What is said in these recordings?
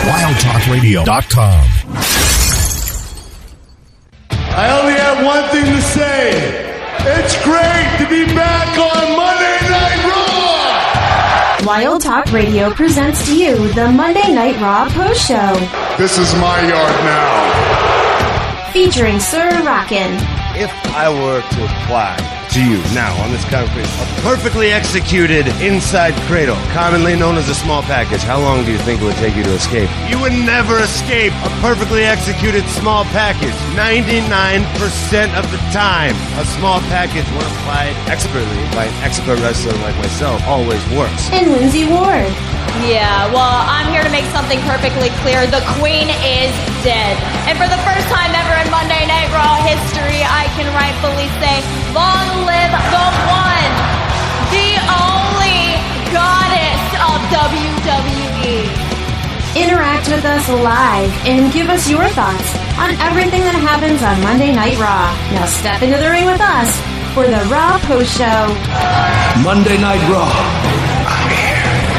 WildTalkRadio.com. I only have one thing to say. It's great to be back on Monday Night Raw! Wild Talk Radio presents to you the Monday Night Raw Post Show. This is my yard now. Featuring Sir Rockin'. If I were to apply to you now on this concrete, a perfectly executed inside cradle, commonly known as a small package, how long do you think it would take you to escape? You would never escape a perfectly executed small package. 99% of the time, a small package, when applied expertly by an expert wrestler like myself, always works. And Lindsay Ward. Yeah, well, I'm here to make something perfectly clear. The Queen is dead. And for the first time ever in Monday Night Raw history, I can rightfully say, long live the one, the only goddess of WWE. Interact with us live and give us your thoughts on everything that happens on Monday Night Raw. Now step into the ring with us for the Raw Post Show. Monday Night Raw. I'm here.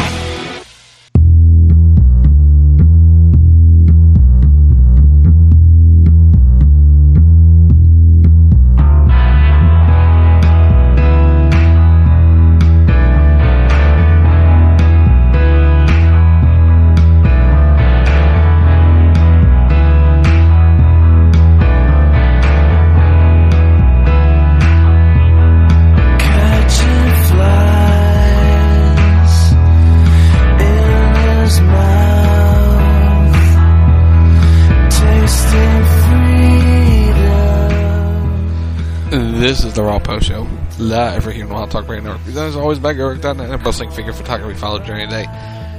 This is the Raw Post Show, live right here on Wild Talk Radio Network. As always, back at Eric.net and Bustling Finger Photography. Follow during the day.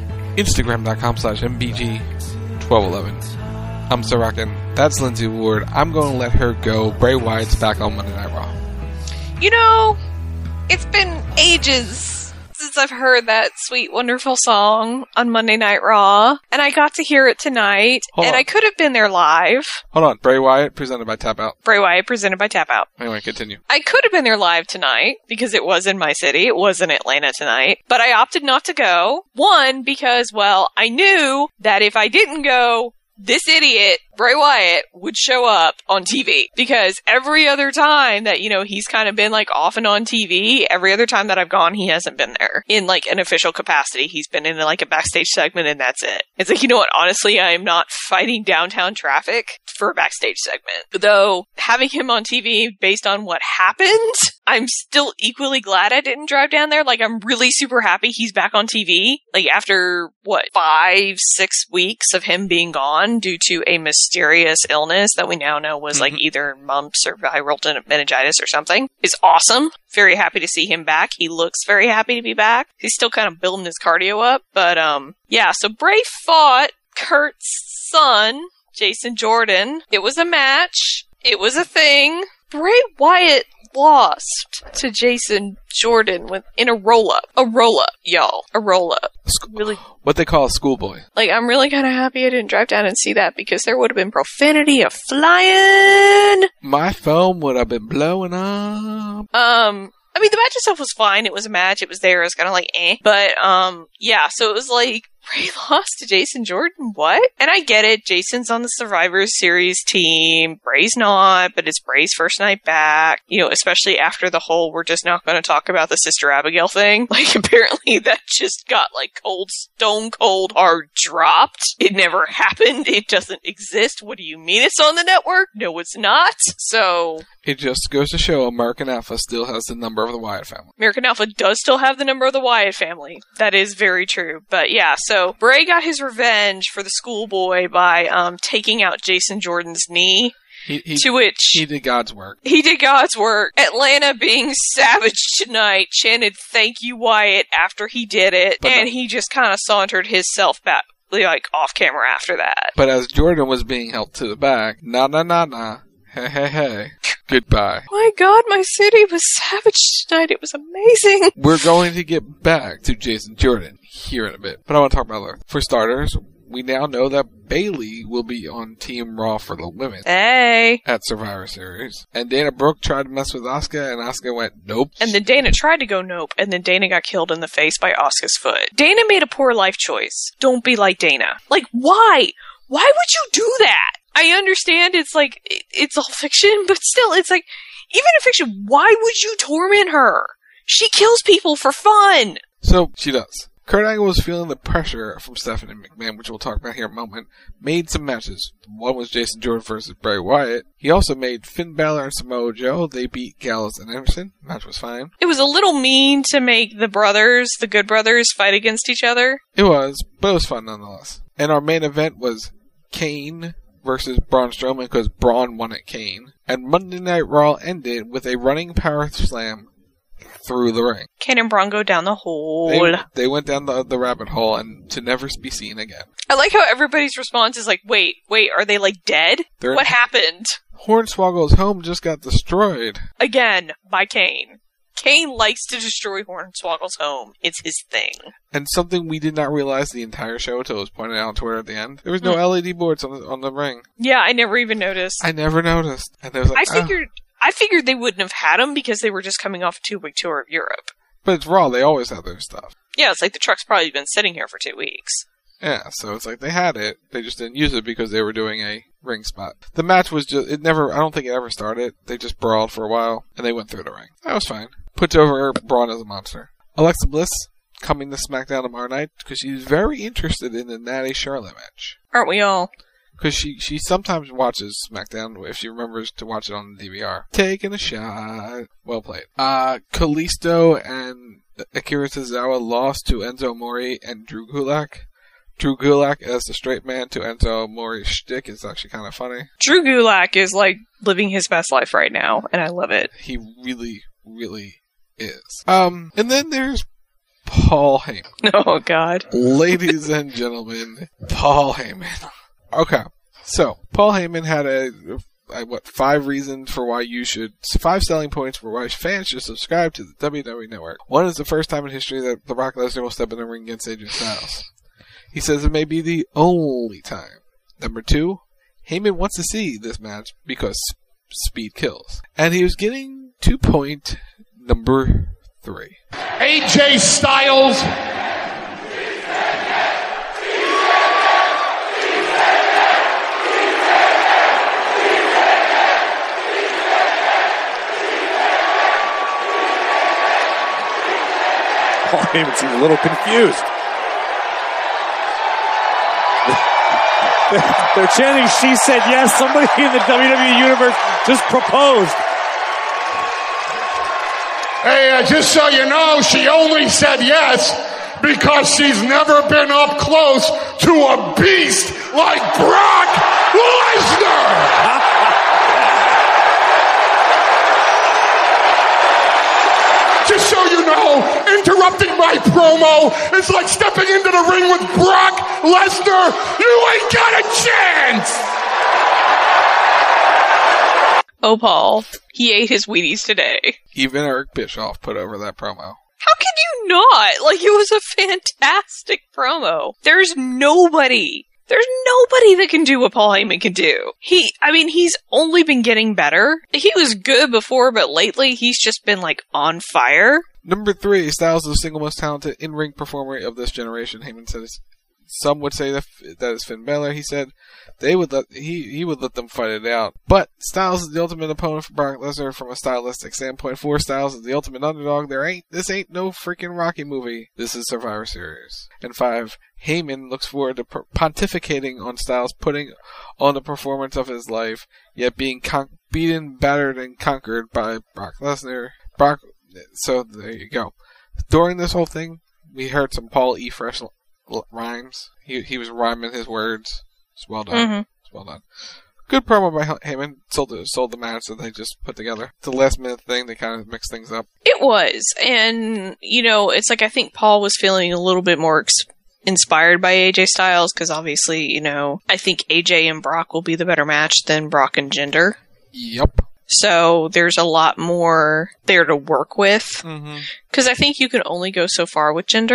Instagram.com/MBG1211. I'm Sir Rockin'. That's Lindsay Ward. I'm going to let her go. Bray Wyatt's back on Monday Night Raw. You know, it's been ages since I've heard that sweet, wonderful song on Monday Night Raw, and I got to hear it tonight, I could have been there live. Hold on. Bray Wyatt, presented by Tap Out. Bray Wyatt, presented by Tap Out. Anyway, continue. I could have been there live tonight, because it was in my city. It was in Atlanta tonight. But I opted not to go. One, because, well, I knew that if I didn't go, this idiot, Bray Wyatt, would show up on TV. Because every other time that, you know, he's kind of been, like, off and on TV, every other time that I've gone, he hasn't been there. In, like, an official capacity. He's been in, like, a backstage segment, and that's it. It's like, you know what, honestly, I am not fighting downtown traffic for a backstage segment. Though, having him on TV based on what happened, I'm still equally glad I didn't drive down there. Like, I'm really super happy he's back on TV. Like, after, 5-6 weeks of him being gone due to a mysterious illness that we now know was, like, either mumps or viral meningitis or something, is awesome. Very happy to see him back. He looks very happy to be back. He's still kind of building his cardio up. But, yeah, so Bray fought Kurt's son, Jason Jordan. It was a match. It was a thing. Bray Wyatt lost to Jason Jordan in a roll-up. A roll-up, y'all. A roll-up. Really, what they call a schoolboy. Like, I'm really kind of happy I didn't drive down and see that, because there would have been profanity of flying. My phone would have been blowing up. I mean, the match itself was fine. It was a match. It was there. It was kind of like, eh. But, yeah, so it was like, Bray lost to Jason Jordan? What? And I get it. Jason's on the Survivor Series team. Bray's not, but it's Bray's first night back. You know, especially after the whole, we're just not going to talk about the Sister Abigail thing. Like, apparently that just got, like, stone cold hard dropped. It never happened. It doesn't exist. What do you mean it's on the network? No, it's not. So... It just goes to show American Alpha still has the number of the Wyatt family. American Alpha does still have the number of the Wyatt family. That is very true. But yeah, so Bray got his revenge for the schoolboy by taking out Jason Jordan's knee. He did God's work. He did God's work. Atlanta, being savage tonight, chanted "Thank you, Wyatt" after he did it, and he just kind of sauntered himself back, like, off camera after that. But as Jordan was being helped to the back, nah, hey, goodbye. My God, my city was savage tonight. It was amazing. We're going to get back to Jason Jordan here in a bit, but I want to talk about that. For starters, we now know that Bayley will be on Team Raw for the women Hey. at Survivor Series. And Dana Brooke tried to mess with Asuka, and Asuka went, nope. And then Dana tried to go nope, and then Dana got killed in the face by Asuka's foot. Dana made a poor life choice. Don't be like Dana. Like, why? Why would you do that? I understand it's like, it's all fiction, but still, it's like, even in fiction, why would you torment her? She kills people for fun. So, she does. Kurt Angle was feeling the pressure from Stephanie McMahon, which we'll talk about here in a moment. Made some matches. One was Jason Jordan versus Bray Wyatt. He also made Finn Balor and Samoa Joe. They beat Gallows and Anderson. Match was fine. It was a little mean to make the brothers, the Good Brothers, fight against each other. It was, but it was fun nonetheless. And our main event was Kane versus Braun Strowman because Braun won at Kane. And Monday Night Raw ended with a running power slam through the ring. Kane and Braun go down the hole. They went down the rabbit hole and to never be seen again. I like how everybody's response is like, wait, are they like dead? What happened? Hornswoggle's home just got destroyed. Again, by Kane. Kane likes to destroy Hornswoggle's home. It's his thing. And something we did not realize the entire show until it was pointed out on Twitter at the end. There was no LED boards on the ring. Yeah, I never even noticed. I never noticed. And I was like, I figured they wouldn't have had them because they were just coming off a 2-week tour of Europe. But it's Raw. They always have their stuff. Yeah, it's like the truck's probably been sitting here for 2 weeks. Yeah, so it's like they had it. They just didn't use it because they were doing a ring spot. The match was I don't think it ever started. They just brawled for a while, and they went through the ring. That was fine. Puts over Braun as a monster. Alexa Bliss coming to SmackDown tomorrow night because she's very interested in the Natty Charlotte match. Aren't we all? Because she sometimes watches SmackDown if she remembers to watch it on the DVR. Taking a shot. Well played. Kalisto and Akira Tozawa lost to Enzo Amore and Drew Gulak. Drew Gulak as the straight man to Enzo Amore's shtick is actually kind of funny. Drew Gulak is like living his best life right now, and I love it. He really, really is. And then there's Paul Heyman. Oh, God. Ladies and gentlemen, Paul Heyman. Okay, so Paul Heyman had 5 selling points for why fans should subscribe to the WWE Network. One is the first time in history that The Brock Lesnar will step in the ring against AJ Styles. He says it may be the only time. Number 2, Heyman wants to see this match because speed kills. And he was getting to point number 3. AJ Styles. Paul Heyman seems a little confused. They're chanting, she said yes. Somebody in the WWE Universe just proposed. Hey, just so you know, she only said yes because she's never been up close to a beast like Brock Lesnar. Just so you know, interrupting my promo is like stepping into the ring with Brock Lesnar. You ain't got a chance! Oh, Paul. He ate his Wheaties today. Even Eric Bischoff put over that promo. How can you not? Like, it was a fantastic promo. There's nobody that can do what Paul Heyman can do. He's only been getting better. He was good before, but lately he's just been, like, on fire. Number 3, Styles is the single most talented in-ring performer of this generation. Heyman says some would say that is Finn Balor. He said he would let them fight it out. But Styles is the ultimate opponent for Brock Lesnar from a stylistic standpoint. 4, Styles is the ultimate underdog. This ain't no freaking Rocky movie. This is Survivor Series. And 5, Heyman looks forward to pontificating on Styles, putting on the performance of his life, yet being beaten, battered, and conquered by Brock Lesnar. So there you go. During this whole thing, we heard some Paul E. Fresh rhymes. He was rhyming his words. It's well done. Mm-hmm. It's well done. Good promo by Heyman. Sold the match that they just put together. It's a last minute thing. They kind of mix things up. It was. And, it's like I think Paul was feeling a little bit more inspired by AJ Styles because obviously, I think AJ and Brock will be the better match than Brock and Jinder. Yep. So there's a lot more there to work with. Because I think you can only go so far with Jinder.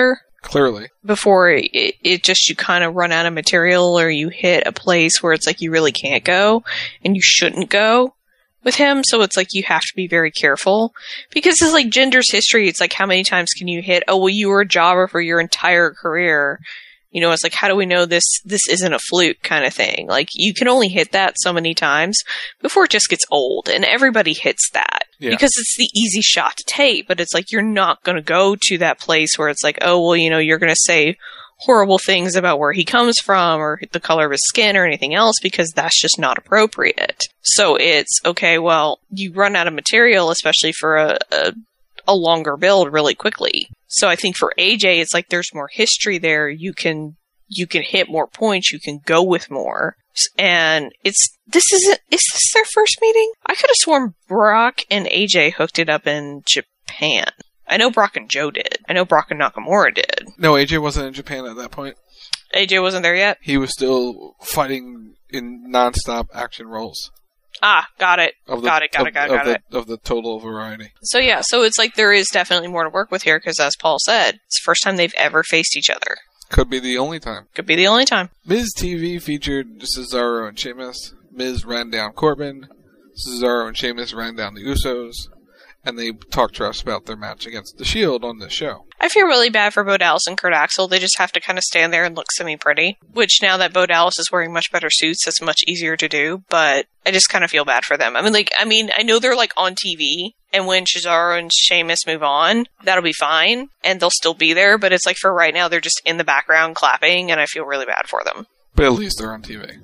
Clearly. Before it just, you kind of run out of material, or you hit a place where it's like you really can't go and you shouldn't go with him. So it's like you have to be very careful, because it's like Jinder's history. It's like, how many times can you hit, oh, well, you were a jobber for your entire career. You know, it's like, how do we know this isn't a fluke kind of thing? Like, you can only hit that so many times before it just gets old, and everybody hits that. Yeah. Because it's the easy shot to take, but it's like, you're not going to go to that place where it's like, oh, well, you know, you're going to say horrible things about where he comes from or the color of his skin or anything else, because that's just not appropriate. So it's, okay, well, you run out of material, especially for a longer build really quickly. So I think for AJ, it's like there's more history there. You can hit more points. You can go with more. And is this their first meeting? I could have sworn Brock and AJ hooked it up in Japan. I know Brock and Joe did. I know Brock and Nakamura did. No, AJ wasn't in Japan at that point. AJ wasn't there yet? He was still fighting in non-stop action roles. Ah, got it. Got it. Of the total variety. So yeah, so it's like there is definitely more to work with here, because as Paul said, it's the first time they've ever faced each other. Could be the only time. Could be the only time. Miz TV featured Cesaro and Sheamus. Miz ran down Corbin. Cesaro and Sheamus ran down the Usos. And they talked to us about their match against The Shield on this show. I feel really bad for Bo Dallas and Kurt Axel. They just have to kind of stand there and look semi-pretty. Which, now that Bo Dallas is wearing much better suits, it's much easier to do. But I just kind of feel bad for them. I mean, I know they're like on TV. And when Cesaro and Sheamus move on, that'll be fine. And they'll still be there. But it's like, for right now, they're just in the background clapping. And I feel really bad for them. But at least they're on TV.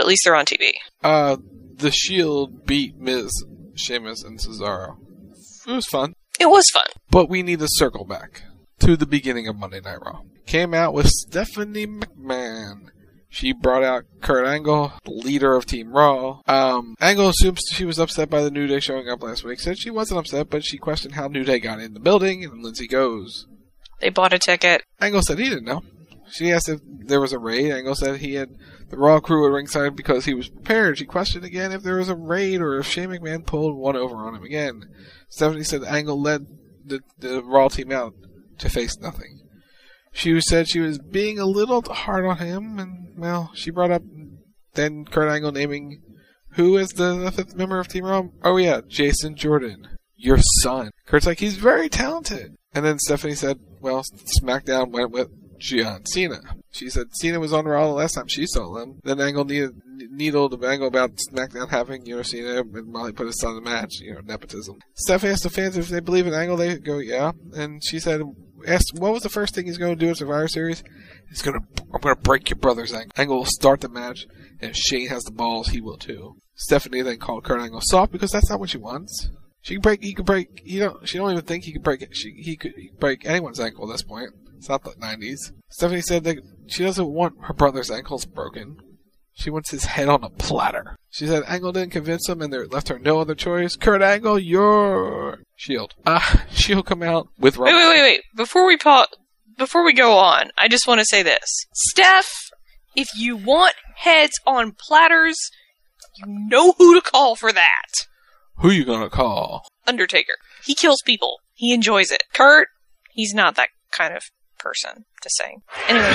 The Shield beat Miz, Sheamus, and Cesaro. It was fun. It was fun. But we need to circle back to the beginning of Monday Night Raw. Came out with Stephanie McMahon. She brought out Kurt Angle, the leader of Team Raw. Angle assumes she was upset by the New Day showing up last week. Said she wasn't upset, but she questioned how New Day got in the building, and Lindsay goes, they bought a ticket. Angle said he didn't know. She asked if there was a raid. Angle said he had the Raw crew at ringside because he was prepared. She questioned again if there was a raid or if Shane McMahon pulled one over on him again. Stephanie said Angle led the Raw team out to face nothing. She said she was being a little hard on him, and, well, she brought up then Kurt Angle naming who is the fifth member of Team Raw. Oh, yeah, Jason Jordan, your son. Kurt's like, he's very talented. And then Stephanie said, well, SmackDown went with John Cena. She said Cena was on Raw the last time she saw them. Then Angle needled Angle about SmackDown having, Cena, and while he put his son in the match, nepotism. Steph asked the fans if they believe in Angle. They go, yeah. And she asked, what was the first thing he's going to do at Survivor Series? I'm going to break your brother's ankle. Angle will start the match, and if Shane has the balls, he will too. Stephanie then called Kurt Angle soft because that's not what she wants. She don't even think he could break anyone's ankle at this point. It's not the 90s. Stephanie said that she doesn't want her brother's ankles broken. She wants his head on a platter. She said Angle didn't convince him and they left her no other choice. Kurt Angle, you're Shield. Shield come out with Roman. Wait. Before we go on, I just want to say this. Steph, if you want heads on platters, you know who to call for that. Who you gonna call? Undertaker. He kills people. He enjoys it. Kurt, he's not that kind of person. Just saying. Anyway.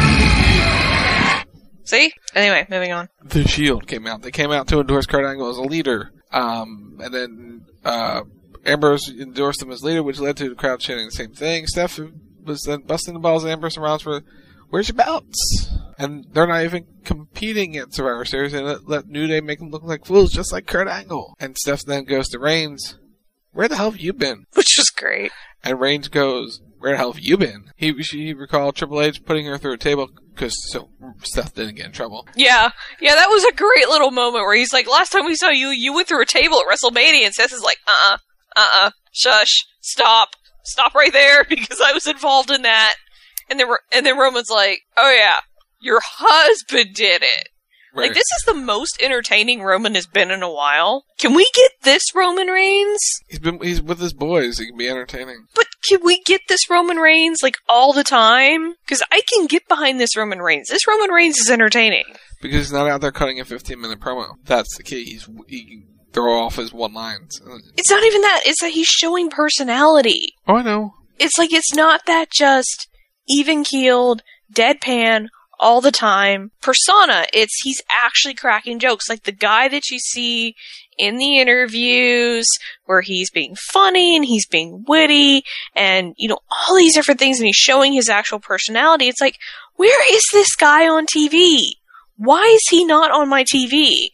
See? Anyway, moving on. The Shield came out. They came out to endorse Kurt Angle as a leader. And then Ambrose endorsed him as leader, which led to the crowd chanting the same thing. Steph was then busting the balls at Ambrose and Rollins for, where's your belts? And they're not even competing at Survivor Series, and let New Day make them look like fools, just like Kurt Angle. And Steph then goes to Reigns, where the hell have you been? Which is great. And Reigns goes, where the hell have you been? She recalled Triple H putting her through a table because Steph didn't get in trouble. Yeah, that was a great little moment where he's like, last time we saw you, you went through a table at WrestleMania, and Seth is like, shush, stop right there, because I was involved in that. And then Roman's like, oh yeah, your husband did it. Right. Like, this is the most entertaining Roman has been in a while. Can we get this Roman Reigns? He's with his boys. He can be entertaining. But can we get this Roman Reigns, like, all the time? Because I can get behind this Roman Reigns. This Roman Reigns is entertaining. Because he's not out there cutting a 15-minute promo. That's the key. He can throw off his one-lines. It's not even that. It's that he's showing personality. Oh, I know. It's like, it's not that just, even-keeled, deadpan, all the time persona. He's actually cracking jokes. Like the guy that you see in the interviews where he's being funny and he's being witty and, all these different things, and he's showing his actual personality. It's like, where is this guy on TV? Why is he not on my TV?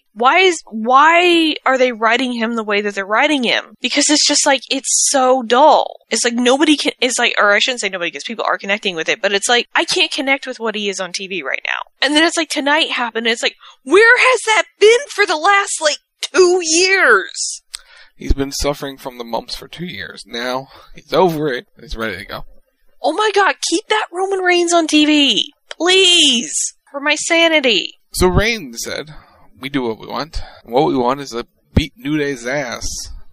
Why are they writing him the way that they're writing him? Because it's just like, it's so dull. It's like or I shouldn't say nobody, because people are connecting with it, but it's like, I can't connect with what he is on TV right now. And then it's like, tonight happened, and it's like, where has that been for the last, 2 years? He's been suffering from the mumps for 2 years. Now, he's over it. He's ready to go. Oh my god, keep that Roman Reigns on TV. Please. For my sanity. So Reigns said, we do what we want. And what we want is to beat New Day's ass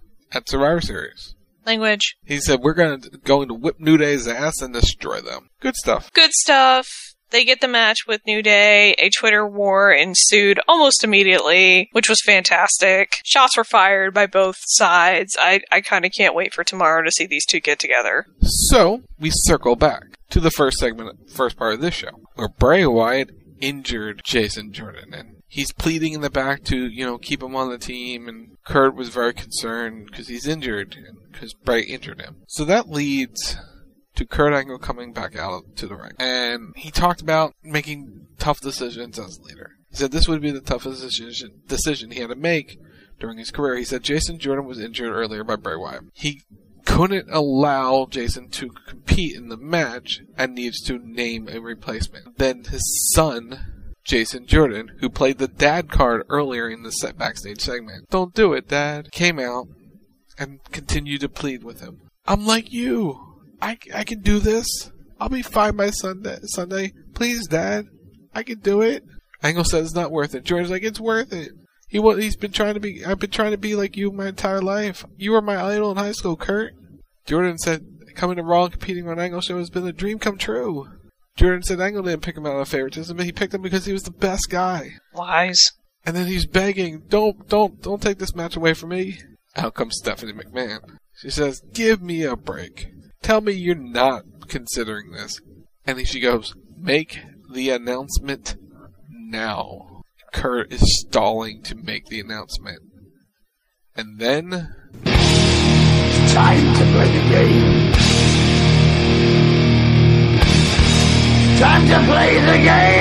at Survivor Series. Language. He said, we're going to whip New Day's ass and destroy them. Good stuff. Good stuff. They get the match with New Day. A Twitter war ensued almost immediately, which was fantastic. Shots were fired by both sides. I kind of can't wait for tomorrow to see these two get together. So, we circle back to the first part of this show, where Bray Wyatt injured Jason Jordan, and he's pleading in the back to, keep him on the team, and Kurt was very concerned because he's injured, because Bray injured him. So that leads to Kurt Angle coming back out to the ring. And he talked about making tough decisions as a leader. He said this would be the toughest decision he had to make during his career. He said Jason Jordan was injured earlier by Bray Wyatt. He couldn't allow Jason to compete in the match and needs to name a replacement. Then his son, Jason Jordan, who played the dad card earlier in the backstage segment, "Don't do it, Dad," came out and continued to plead with him. "I'm like you. I can do this. I'll be fine by Sunday. Please, Dad. I can do it." Angle said it's not worth it. Jordan's like, it's worth it. I've been trying to be like you my entire life. You were my idol in high school, Kurt. Jordan said, coming to Raw and competing on Angle show has been a dream come true. Jordan said Angle didn't pick him out of favoritism, but he picked him because he was the best guy. Lies. And then he's begging, don't take this match away from me. Out comes Stephanie McMahon. She says, give me a break. Tell me you're not considering this. And then she goes, make the announcement now. Kurt is stalling to make the announcement. And then... It's time to play the game. Time to play the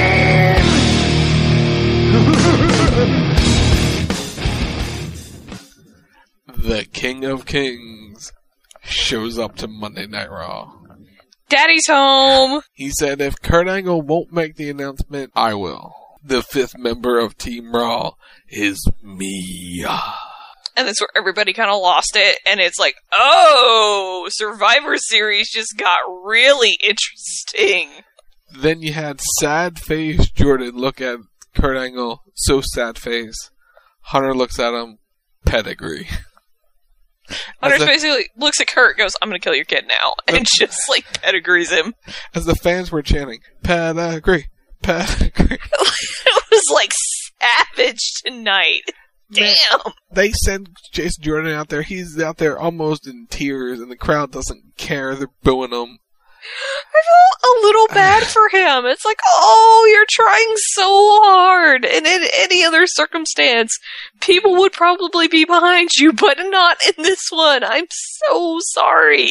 game! The King of Kings shows up to Monday Night Raw. Daddy's home! He said, if Kurt Angle won't make the announcement, I will. The 5th member of Team Raw is me. And that's where everybody kind of lost it, and it's like, oh, Survivor Series just got really interesting. Then you had sad face Jordan look at Kurt Angle, so sad face. Hunter looks at him, pedigree. Hunter basically looks at Kurt, goes, I'm gonna kill your kid now, and just pedigrees him. As the fans were chanting, pedigree, pedigree. It was savage tonight. Damn. They send Jason Jordan out there. He's out there almost in tears, and the crowd doesn't care. They're booing him. I feel a little bad for him. It's like, oh, you're trying so hard. And in any other circumstance, people would probably be behind you, but not in this one. I'm so sorry.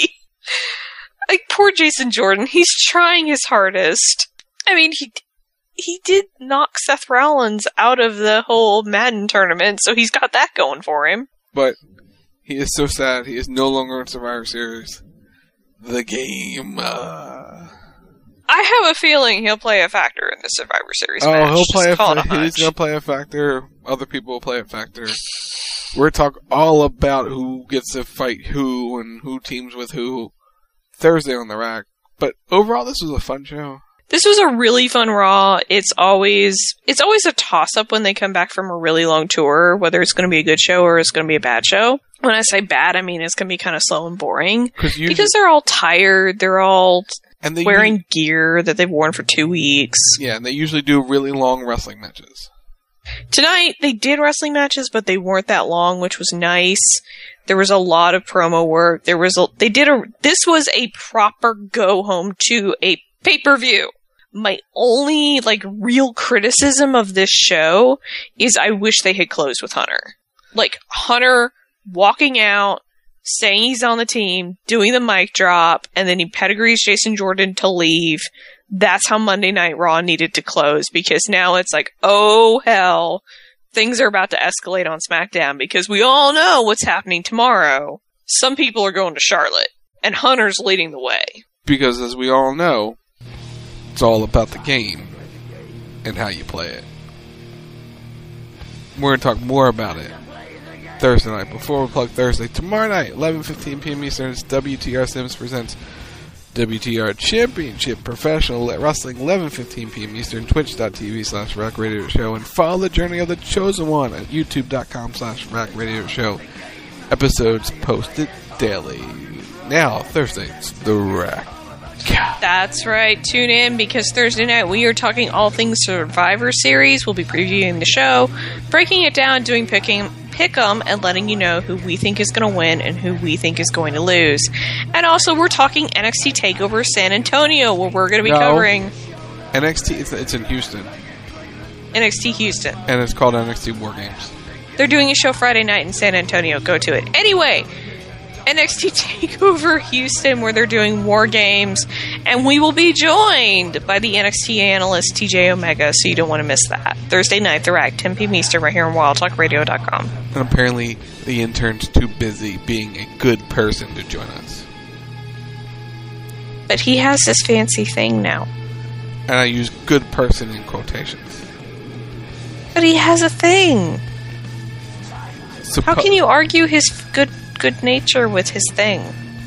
Poor Jason Jordan. He's trying his hardest. I mean, he did knock Seth Rollins out of the whole Madden tournament, so he's got that going for him. But he is so sad. He is no longer in Survivor Series. The game. I have a feeling he'll play a factor in the Survivor Series match. He'll play a factor. He's going to play a factor. Other people will play a factor. We're talking all about who gets to fight who and who teams with who Thursday on the Rack. But overall, this was a fun show. This was a really fun Raw. It's always a toss-up when they come back from a really long tour, whether it's going to be a good show or it's going to be a bad show. When I say bad, I mean it's going to be kind of slow and boring. Because they're all tired. They're all wearing gear that they've worn for 2 weeks. Yeah, and they usually do really long wrestling matches. Tonight, they did wrestling matches, but they weren't that long, which was nice. There was a lot of promo work. This was a proper go home to a pay-per-view. My only, real criticism of this show is I wish they had closed with Hunter. Hunter walking out, saying he's on the team, doing the mic drop, and then he pedigrees Jason Jordan to leave. That's how Monday Night Raw needed to close, because now it's oh hell, things are about to escalate on SmackDown, because we all know what's happening tomorrow. Some people are going to Charlotte, and Hunter's leading the way. Because as we all know, it's all about the game and how you play it. We're going to talk more about it Thursday night. Before we plug Thursday, tomorrow night, 11:15 p.m. Eastern, it's WTR Sims presents WTR Championship Professional Wrestling, 11:15 p.m. Eastern, twitch.tv/Rack Radio Show, and follow the journey of the Chosen One at youtube.com/Rack Radio Show. Episodes posted daily. Now, Thursday, it's The Rack. That's right. Tune in, because Thursday night we are talking all things Survivor Series. We'll be previewing the show, breaking it down, doing pick'em, and letting you know who we think is going to win and who we think is going to lose. And also, we're talking NXT TakeOver San Antonio, where we're going to be covering NXT. It's in Houston. NXT Houston, and it's called NXT War Games. They're doing a show Friday night in San Antonio. Go to it anyway. NXT TakeOver Houston, where they're doing War Games, and we will be joined by the NXT analyst TJ Omega, so you don't want to miss that. Thursday night, The Rack, 10 p.m. Eastern, right here on WildTalkRadio.com. And apparently, the intern's too busy being a good person to join us. But he has this fancy thing now. And I use good person in quotations. But he has a thing. How can you argue his good nature with his thing?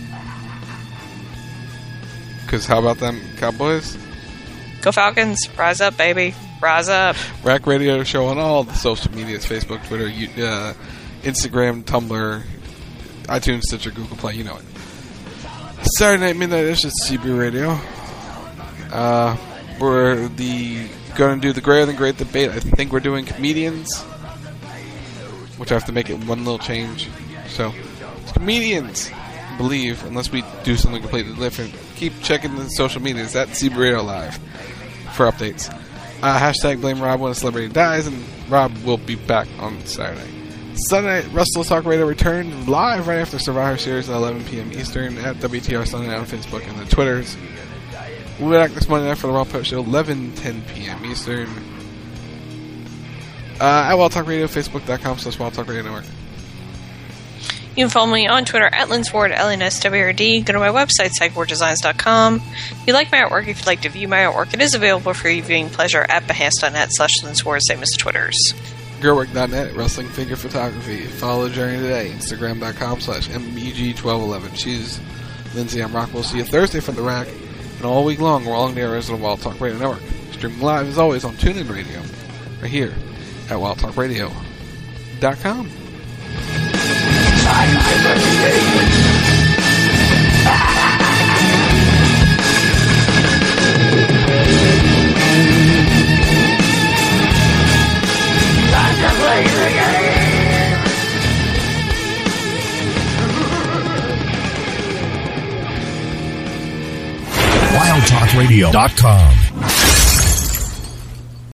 Because how about them Cowboys? Go Falcons. Rise up, baby. Rise up. Rack Radio Show on all the social medias, Facebook, Twitter, Instagram, Tumblr, iTunes, Stitcher, Google Play, you know it. Saturday night, midnight, it's just CB Radio. We're going to do the Greater Than Great debate. I think we're doing comedians, which I have to make it one little change. So, it's comedians, I believe, unless we do something completely different. Keep checking the social medias at CB Radio Live for updates. Hashtag blame Rob when a celebrity dies, and Rob will be back on Saturday. Sunday night, Wrestle Talk Radio returns live right after Survivor Series at 11 p.m. Eastern at WTR Sunday Night on Facebook and the Twitters. We'll be back this Monday night for the Raw Post Show, 11:10 p.m. Eastern. At Wild Talk Radio, Facebook.com/Wild Talk Radio Network. You can follow me on Twitter at LynnSword, LNSWRD. Go to my website, psychwarddesigns.com. If you like my artwork, if you'd like to view my artwork, it is available for your viewing pleasure at behance.net/LynnSword, same as Twitter's. Girlwork.net, wrestling figure photography. Follow the journey today, Instagram.com/MBG1211. She's Lindsay, I'm Rock. We'll see you Thursday for The Rack. And all week long, we're along the areas of the Wild Talk Radio Network. Streaming live, as always, on TuneIn Radio. Right here at WildTalkRadio.com. WildTalkRadio.com